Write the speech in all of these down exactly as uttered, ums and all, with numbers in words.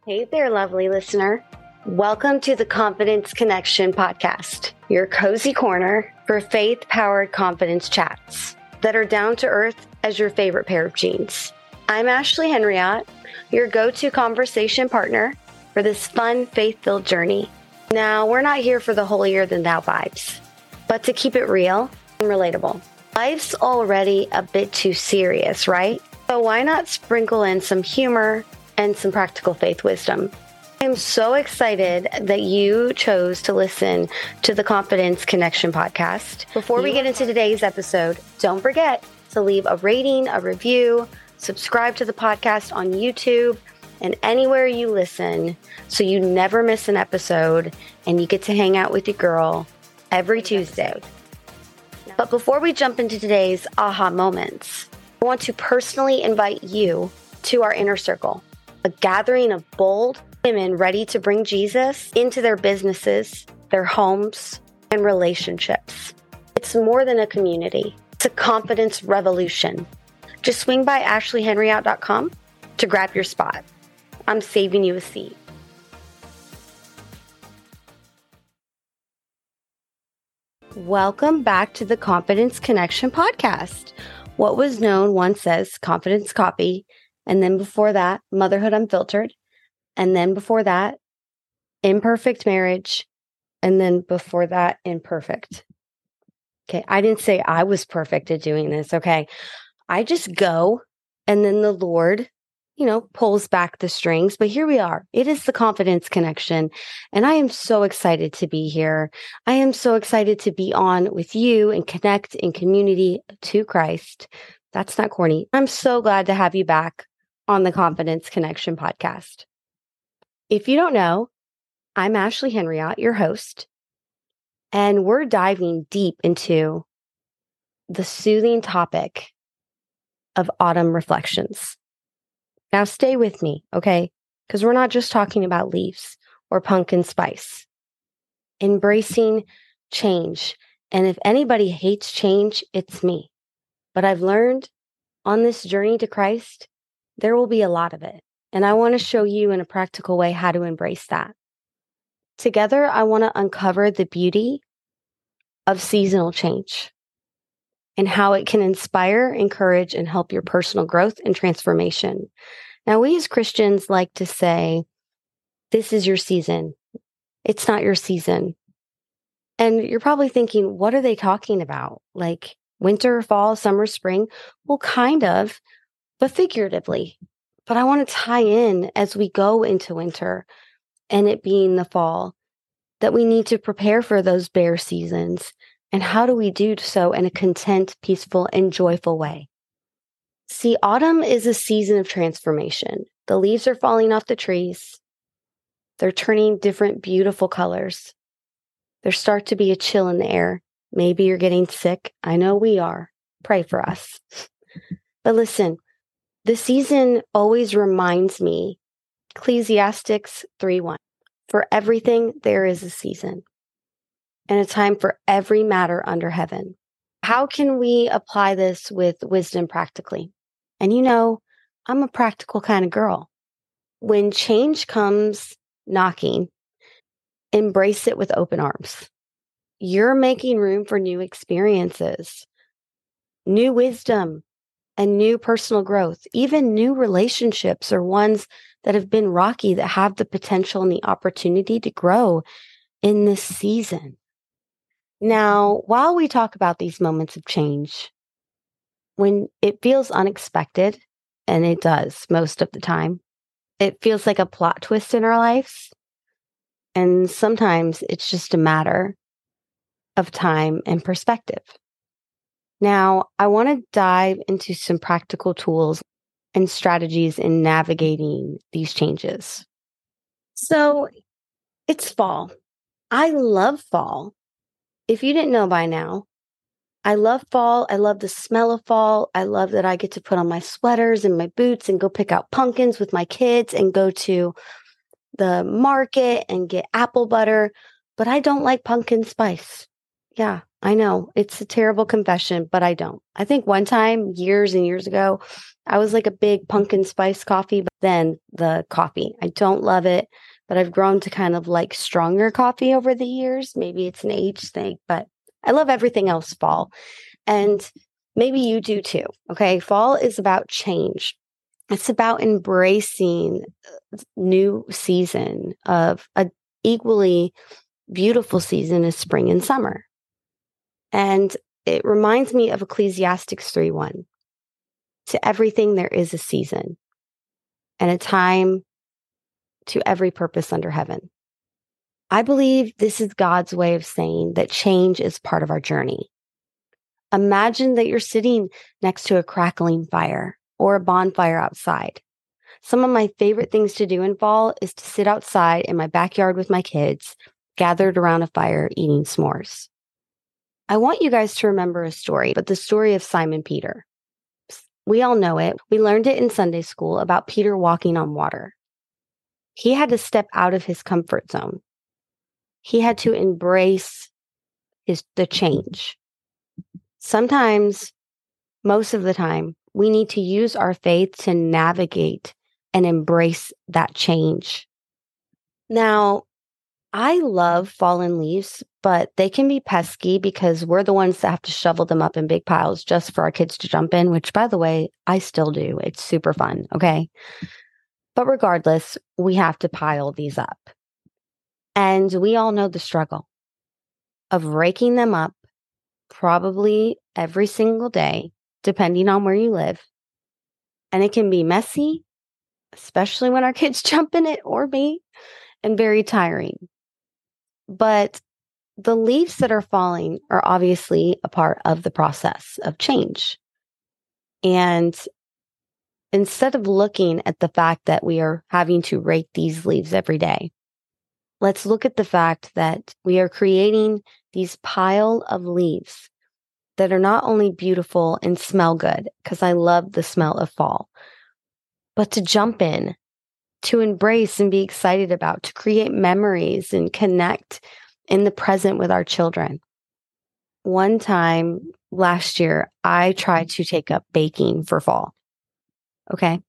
Hey there, lovely listener. Welcome to the Confidence Connection podcast, your cozy corner for faith-powered confidence chats that are down to earth as your favorite pair of jeans. I'm Ashley Henriott, your go-to conversation partner for this fun, faith-filled journey. Now, we're not here for the holier-than-thou vibes, but to keep it real and relatable. Life's already a bit too serious, right? So why not sprinkle in some humor and some practical faith wisdom? I'm so excited that you chose to listen to the Confidence Connection podcast. Before we get into today's episode, don't forget to leave a rating, a review, subscribe to the podcast on YouTube and anywhere you listen so you never miss an episode and you get to hang out with your girl every Tuesday. But before we jump into today's aha moments, I want to personally invite you to our inner circle, a gathering of bold women ready to bring Jesus into their businesses, their homes, and relationships. It's more than a community. It's a confidence revolution. Just swing by ashley henriott dot com to grab your spot. I'm saving you a seat. Welcome back to the Confidence Connection podcast. What was known once as Confidence Copy, and then before that, Motherhood Unfiltered, and then before that, Imperfect Marriage, and then before that, Imperfect. Okay, I didn't say I was perfect at doing this, okay? I just go, and then the Lord, you know, pulls back the strings, but here we are. It is the Confidence Connection, and I am so excited to be here. I am so excited to be on with you and connect in community to Christ. That's not corny. I'm so glad to have you back on the Confidence Connection podcast. If you don't know, I'm Ashley Henriott, your host, and we're diving deep into the soothing topic of autumn reflections. Now stay with me, okay? Because we're not just talking about leaves or pumpkin spice. Embracing change. And if anybody hates change, it's me. But I've learned on this journey to Christ, there will be a lot of it. And I want to show you in a practical way how to embrace that. Together, I want to uncover the beauty of seasonal change and how it can inspire, encourage, and help your personal growth and transformation. Now, we as Christians like to say, this is your season. It's not your season. And you're probably thinking, what are they talking about? Like winter, fall, summer, spring? Well, kind of, but figuratively. But I want to tie in as we go into winter and it being the fall, that we need to prepare for those bare seasons. And how do we do so in a content, peaceful, and joyful way? See, autumn is a season of transformation. The leaves are falling off the trees. They're turning different, beautiful colors. There starts to be a chill in the air. Maybe you're getting sick. I know we are. Pray for us. But listen, the season always reminds me, Ecclesiastes three one, for everything there is a season and a time for every matter under heaven. How can we apply this with wisdom practically? And you know, I'm a practical kind of girl. When change comes knocking, embrace it with open arms. You're making room for new experiences, new wisdom, and new personal growth, even new relationships or ones that have been rocky that have the potential and the opportunity to grow in this season. Now, while we talk about these moments of change, when it feels unexpected, and it does most of the time, it feels like a plot twist in our lives. And sometimes it's just a matter of time and perspective. Now, I want to dive into some practical tools and strategies in navigating these changes. So, it's fall. I love fall. If you didn't know by now, I love fall. I love the smell of fall. I love that I get to put on my sweaters and my boots and go pick out pumpkins with my kids and go to the market and get apple butter. But I don't like pumpkin spice. Yeah, I know. It's a terrible confession, but I don't. I think one time, years and years ago, I was like a big pumpkin spice coffee, but then the coffee. I don't love it, but I've grown to kind of like stronger coffee over the years. Maybe it's an age thing, but I love everything else fall. And maybe you do too. Okay. Fall is about change. It's about embracing new season of a equally beautiful season is spring and summer. And it reminds me of Ecclesiastes three one. To everything there is a season and a time to every purpose under heaven. I believe this is God's way of saying that change is part of our journey. Imagine that you're sitting next to a crackling fire or a bonfire outside. Some of my favorite things to do in fall is to sit outside in my backyard with my kids, gathered around a fire eating s'mores. I want you guys to remember a story, but the story of Simon Peter. We all know it. We learned it in Sunday school about Peter walking on water. He had to step out of his comfort zone. He had to embrace his the change. Sometimes, most of the time, we need to use our faith to navigate and embrace that change. Now, I love fallen leaves, but they can be pesky because we're the ones that have to shovel them up in big piles just for our kids to jump in, which, by the way, I still do. It's super fun, okay? But regardless, we have to pile these up. And we all know the struggle of raking them up probably every single day, depending on where you live. And it can be messy, especially when our kids jump in it or me, and very tiring. But the leaves that are falling are obviously a part of the process of change. And instead of looking at the fact that we are having to rake these leaves every day, let's look at the fact that we are creating these pile of leaves that are not only beautiful and smell good, because I love the smell of fall, but to jump in, to embrace and be excited about, to create memories and connect in the present with our children. One time last year, I tried to take up baking for fall. Okay.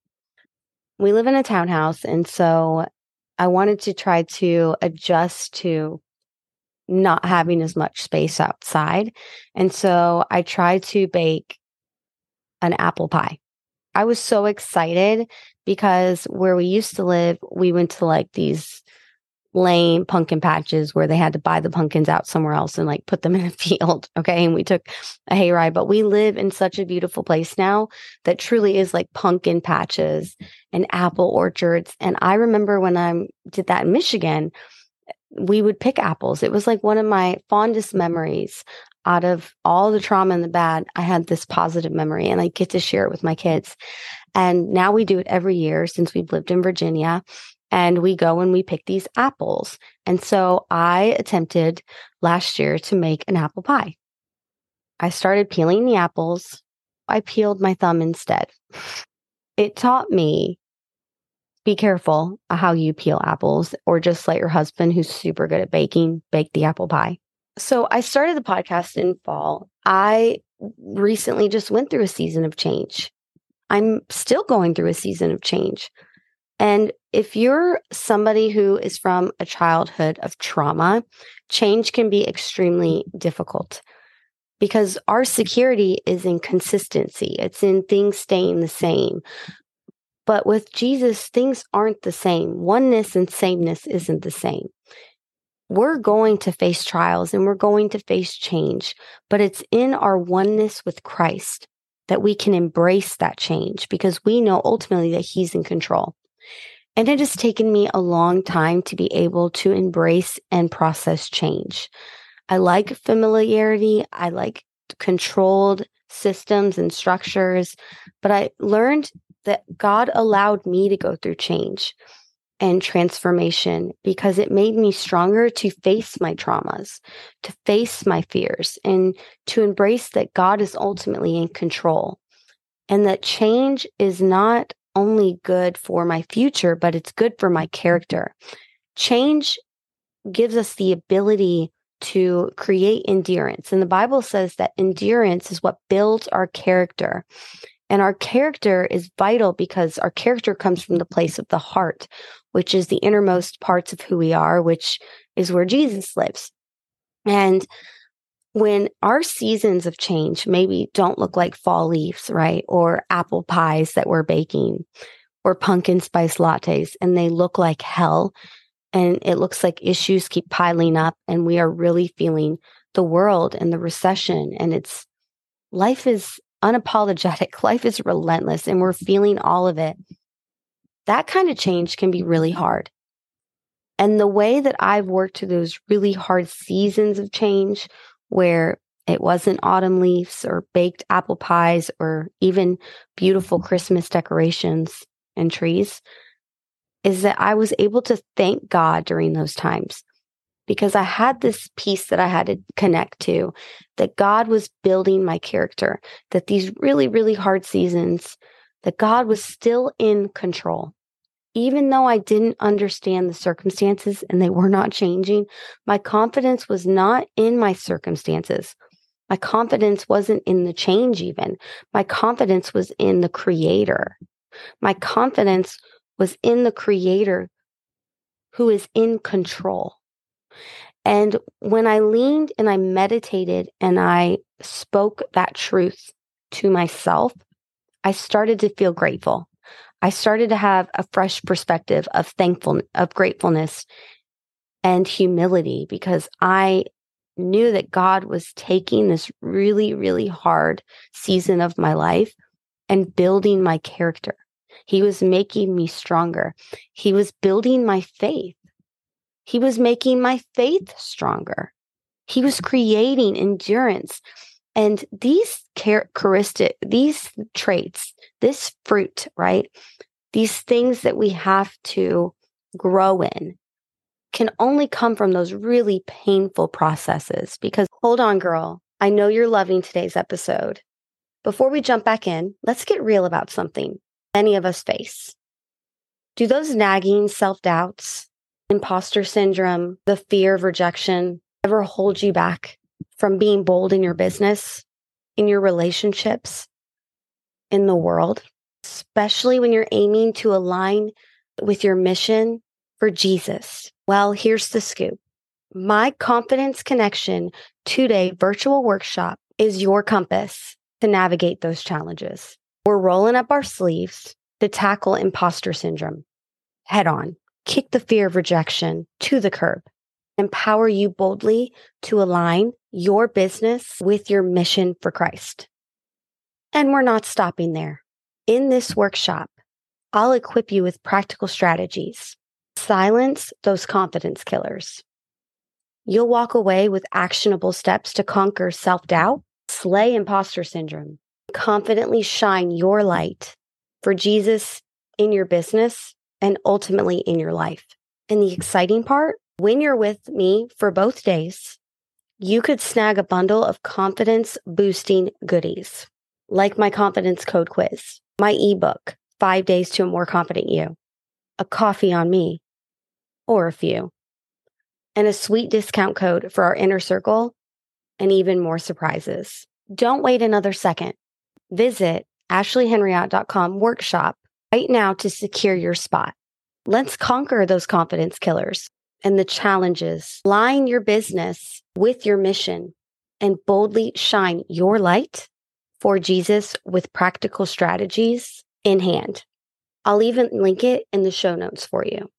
We live in a townhouse, and so I wanted to try to adjust to not having as much space outside. And so I tried to bake an apple pie. I was so excited because where we used to live, we went to like these lame pumpkin patches where they had to buy the pumpkins out somewhere else and like put them in a field. Okay. And we took a hayride, but we live in such a beautiful place now that truly is like pumpkin patches and apple orchards. And I remember when I did that in Michigan, we would pick apples. It was like one of my fondest memories. Out of all the trauma and the bad, I had this positive memory and I get to share it with my kids. And now we do it every year since we've lived in Virginia. And we go and we pick these apples. And so I attempted last year to make an apple pie. I started peeling the apples. I peeled my thumb instead. It taught me, be careful how you peel apples, or just let your husband, who's super good at baking, bake the apple pie. So I started the podcast in fall. I recently just went through a season of change. I'm still going through a season of change. And if you're somebody who is from a childhood of trauma, change can be extremely difficult because our security is in consistency. It's in things staying the same. But with Jesus, things aren't the same. Oneness and sameness isn't the same. We're going to face trials and we're going to face change, but it's in our oneness with Christ that we can embrace that change because we know ultimately that He's in control. And it has taken me a long time to be able to embrace and process change. I like familiarity. I like controlled systems and structures, but I learned that God allowed me to go through change and transformation because it made me stronger to face my traumas, to face my fears, and to embrace that God is ultimately in control and that change is not only good for my future, but it's good for my character. Change gives us the ability to create endurance. And the Bible says that endurance is what builds our character. And our character is vital because our character comes from the place of the heart, which is the innermost parts of who we are, which is where Jesus lives. And when our seasons of change maybe don't look like fall leaves, right? Or apple pies that we're baking, or pumpkin spice lattes, and they look like hell, and it looks like issues keep piling up, and we are really feeling the world and the recession, and it's life is unapologetic. Life is relentless, and we're feeling all of it. That kind of change can be really hard. And the way that I've worked through those really hard seasons of change, where it wasn't autumn leaves or baked apple pies or even beautiful Christmas decorations and trees, is that I was able to thank God during those times, because I had this piece that I had to connect to, that God was building my character, that these really, really hard seasons, that God was still in control. Even though I didn't understand the circumstances and they were not changing, my confidence was not in my circumstances. My confidence wasn't in the change even. My confidence was in the Creator. My confidence was in the Creator who is in control. And when I leaned and I meditated and I spoke that truth to myself, I started to feel grateful. I started to have a fresh perspective of thankfulness, of gratefulness and humility, because I knew that God was taking this really, really hard season of my life and building my character. He was making me stronger. He was building my faith. He was making my faith stronger. He was creating endurance. And these characteristic, these traits, this fruit, right? These things that we have to grow in can only come from those really painful processes. Because hold on, girl, I know you're loving today's episode. Before we jump back in, let's get real about something many of us face. Do those nagging self-doubts, imposter syndrome, the fear of rejection ever hold you back from being bold in your business, in your relationships, in the world, especially when you're aiming to align with your mission for Jesus? Well, here's the scoop. My Confidence Connection two-day virtual workshop is your compass to navigate those challenges. We're rolling up our sleeves to tackle imposter syndrome head on, kick the fear of rejection to the curb, empower you boldly to align your business with your mission for Christ. And we're not stopping there. In this workshop, I'll equip you with practical strategies. Silence those confidence killers. You'll walk away with actionable steps to conquer self-doubt, slay imposter syndrome, confidently shine your light for Jesus in your business and ultimately in your life. And the exciting part, when you're with me for both days, you could snag a bundle of confidence boosting goodies, like my confidence code quiz, my ebook, Five Days to a More Confident You, a coffee on me, or a few, and a sweet discount code for our inner circle, and even more surprises. Don't wait another second. Visit ashley henriott dot com workshop right now to secure your spot. Let's conquer those confidence killers and the challenges. Align your business with your mission and boldly shine your light for Jesus with practical strategies in hand. I'll even link it in the show notes for you.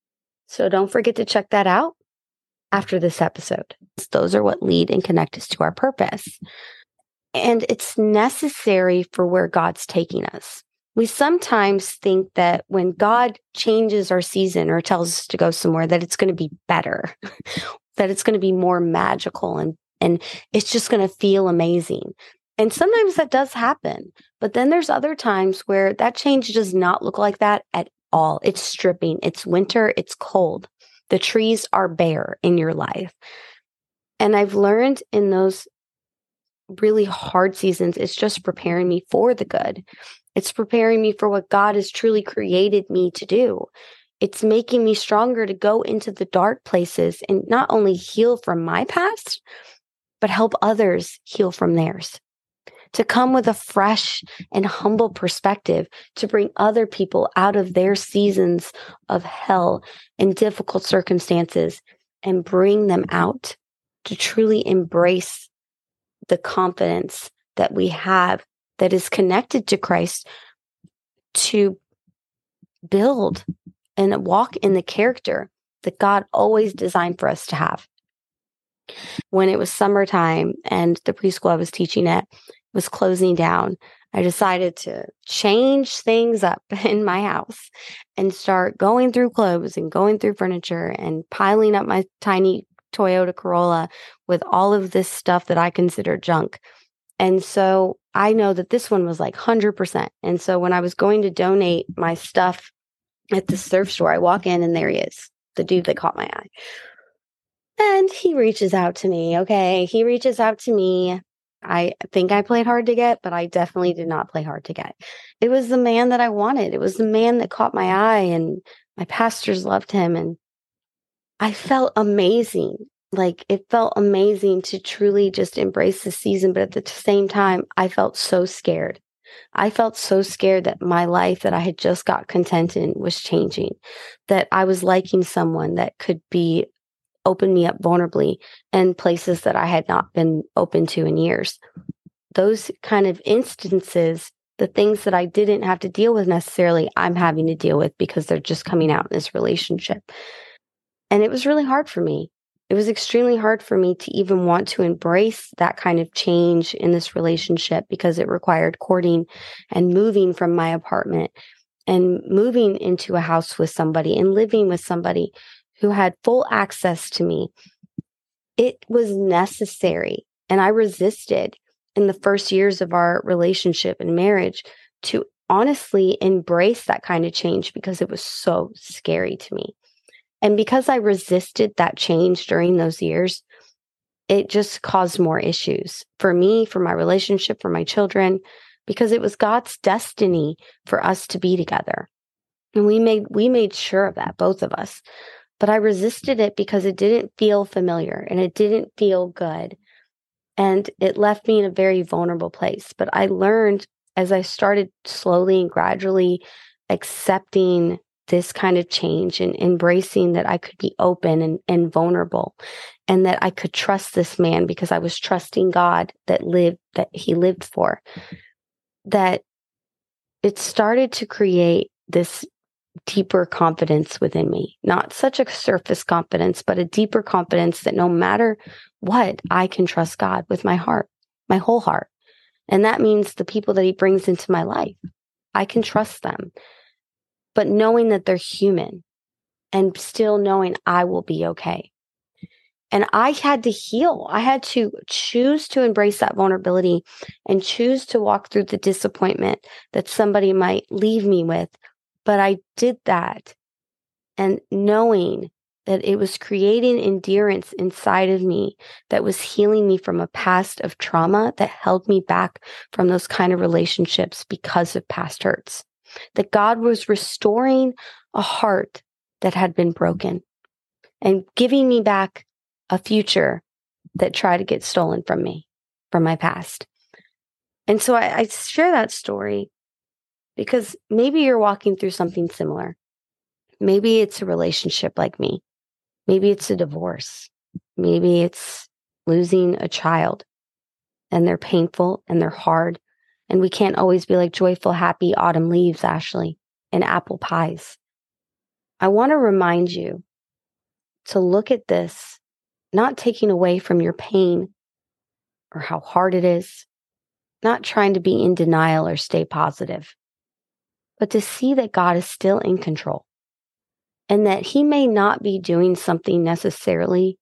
So don't forget to check that out after this episode. Those are what lead and connect us to our purpose. And it's necessary for where God's taking us. We sometimes think that when God changes our season or tells us to go somewhere, that it's going to be better, that it's going to be more magical, and, and it's just going to feel amazing. And sometimes that does happen. But then there's other times where that change does not look like that at all. It's stripping. It's winter. It's cold. The trees are bare in your life. And I've learned in those really hard seasons, it's just preparing me for the good. It's preparing me for what God has truly created me to do. It's making me stronger to go into the dark places and not only heal from my past, but help others heal from theirs. To come with a fresh and humble perspective to bring other people out of their seasons of hell and difficult circumstances and bring them out to truly embrace the confidence that we have that is connected to Christ, to build and walk in the character that God always designed for us to have. When it was summertime and the preschool I was teaching at was closing down, I decided to change things up in my house and start going through clothes and going through furniture and piling up my tiny Toyota Corolla with all of this stuff that I consider junk. And so I know that this one was like one hundred percent. And so when I was going to donate my stuff at the surf store, I walk in and there he is, the dude that caught my eye. And he reaches out to me. Okay. He reaches out to me. I think I played hard to get, but I definitely did not play hard to get. It was the man that I wanted. It was the man that caught my eye, and my pastors loved him. And I felt amazing. Like, it felt amazing to truly just embrace the season. But at the same time, I felt so scared. I felt so scared that my life that I had just got content in was changing, that I was liking someone that could be open me up vulnerably in places that I had not been open to in years. Those kind of instances, the things that I didn't have to deal with necessarily, I'm having to deal with because they're just coming out in this relationship. And it was really hard for me. It was extremely hard for me to even want to embrace that kind of change in this relationship because it required courting and moving from my apartment and moving into a house with somebody and living with somebody who had full access to me. It was necessary. And I resisted in the first years of our relationship and marriage to honestly embrace that kind of change because it was so scary to me. And because I resisted that change during those years, it just caused more issues for me, for my relationship, for my children, because it was God's destiny for us to be together. And we made we made sure of that, both of us. But I resisted it because it didn't feel familiar and it didn't feel good. And it left me in a very vulnerable place. But I learned as I started slowly and gradually accepting this kind of change and embracing that I could be open and, and vulnerable and that I could trust this man because I was trusting God that lived, that he lived for, that it started to create this deeper confidence within me, not such a surface confidence, but a deeper confidence that no matter what, I can trust God with my heart, my whole heart. And that means the people that he brings into my life, I can trust them, but knowing that they're human and still knowing I will be okay. And I had to heal. I had to choose to embrace that vulnerability and choose to walk through the disappointment that somebody might leave me with. But I did that, and knowing that it was creating endurance inside of me that was healing me from a past of trauma that held me back from those kind of relationships because of past hurts. That God was restoring a heart that had been broken and giving me back a future that tried to get stolen from me, from my past. And so I, I share that story because maybe you're walking through something similar. Maybe it's a relationship like me. Maybe it's a divorce. Maybe it's losing a child, and they're painful and they're hard. And we can't always be like joyful, happy autumn leaves, Ashley, and apple pies. I want to remind you to look at this, not taking away from your pain or how hard it is, not trying to be in denial or stay positive, but to see that God is still in control and that he may not be doing something necessarily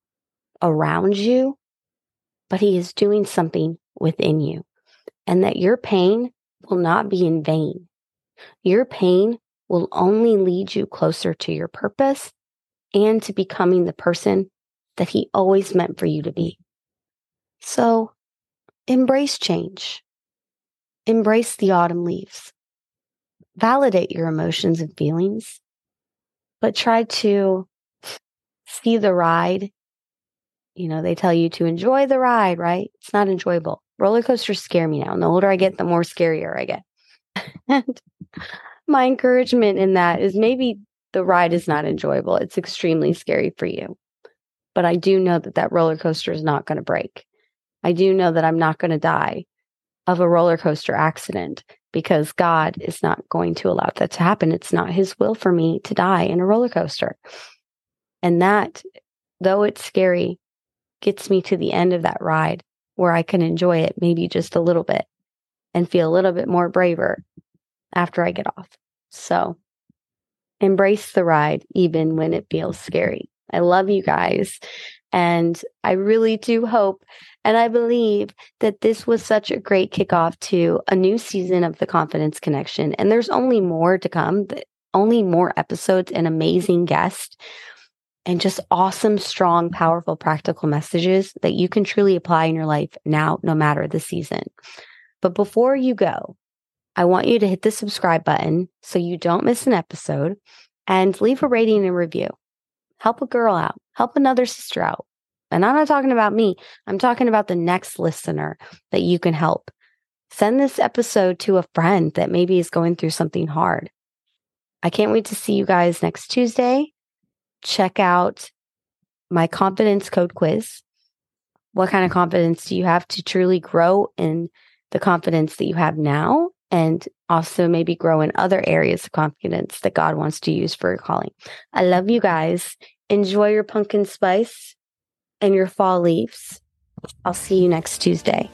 around you, but he is doing something within you, and that your pain will not be in vain. Your pain will only lead you closer to your purpose and to becoming the person that he always meant for you to be. So embrace change. Embrace the autumn leaves. Validate your emotions and feelings. but try to see the ride. You know, they tell you to enjoy the ride, right? It's not enjoyable. Roller coasters scare me now. And the older I get, the more scarier I get. And my encouragement in that is maybe the ride is not enjoyable. It's extremely scary for you. But I do know that that roller coaster is not going to break. I do know that I'm not going to die of a roller coaster accident because God is not going to allow that to happen. It's not his will for me to die in a roller coaster. And that, though it's scary, gets me to the end of that ride where I can enjoy it maybe just a little bit and feel a little bit more braver after I get off. So embrace the ride even when it feels scary. I love you guys. And I really do hope and I believe that this was such a great kickoff to a new season of the Confidence Connection. And there's only more to come, only more episodes and amazing guests and just awesome, strong, powerful, practical messages that you can truly apply in your life now, no matter the season. But before you go, I want you to hit the subscribe button so you don't miss an episode and leave a rating and review. Help a girl out. Help another sister out. And I'm not talking about me. I'm talking about the next listener that you can help. Send this episode to a friend that maybe is going through something hard. I can't wait to see you guys next Tuesday. Check out my confidence code quiz. What kind of confidence do you have to truly grow in the confidence that you have now? And also maybe grow in other areas of confidence that God wants to use for your calling. I love you guys. Enjoy your pumpkin spice and your fall leaves. I'll see you next Tuesday.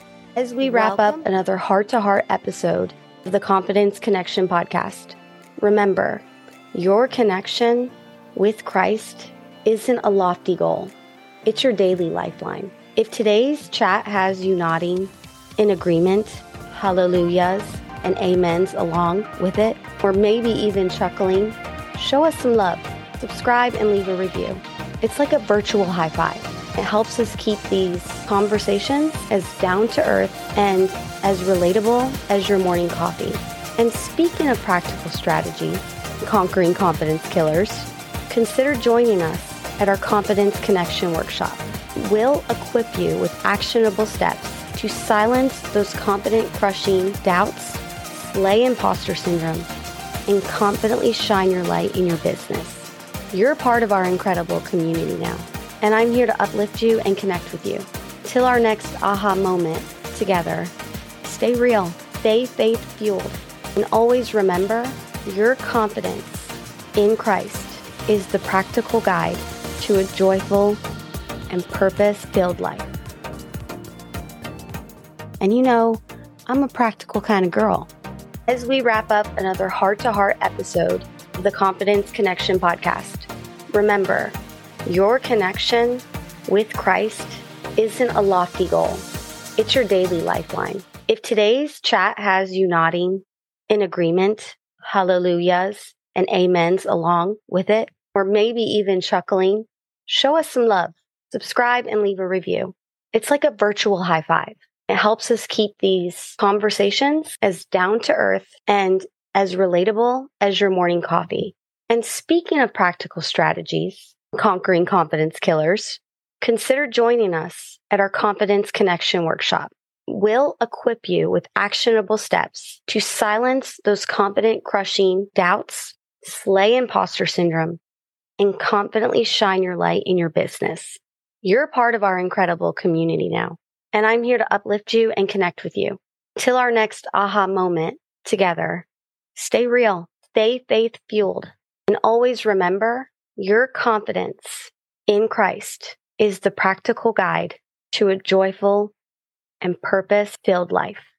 As we wrap Welcome. up another heart-to-heart episode of the Confidence Connection podcast, remember, your connection with Christ isn't a lofty goal. It's your daily lifeline. If today's chat has you nodding in agreement, hallelujahs and amens along with it, or maybe even chuckling, show us some love. Subscribe and leave a review. It's like a virtual high five. It helps us keep these conversations as down to earth and as relatable as your morning coffee. And speaking of practical strategy, conquering confidence killers, consider joining us at our Confidence Connection workshop. We'll equip you with actionable steps to silence those confident-crushing doubts, slay imposter syndrome, and confidently shine your light in your business. You're a part of our incredible community now, and I'm here to uplift you and connect with you. Till our next aha moment together, stay real, stay faith-fueled, and always remember your confidence in Christ is the practical guide to a joyful and purpose-filled life. And you know, I'm a practical kind of girl. As we wrap up another heart-to-heart episode of the Confidence Connection podcast, remember, your connection with Christ isn't a lofty goal. It's your daily lifeline. If today's chat has you nodding in agreement, hallelujahs and amens along with it, or maybe even chuckling, show us some love. Subscribe and leave a review. It's like a virtual high five. It helps us keep these conversations as down to earth and as relatable as your morning coffee. And speaking of practical strategies, conquering confidence killers, consider joining us at our Confidence Connection workshop. We'll equip you with actionable steps to silence those confident-crushing doubts, slay imposter syndrome, and confidently shine your light in your business. You're a part of our incredible community now, and I'm here to uplift you and connect with you. Till our next aha moment together, stay real, stay faith-fueled, and always remember your confidence in Christ is the practical guide to a joyful and purpose-filled life.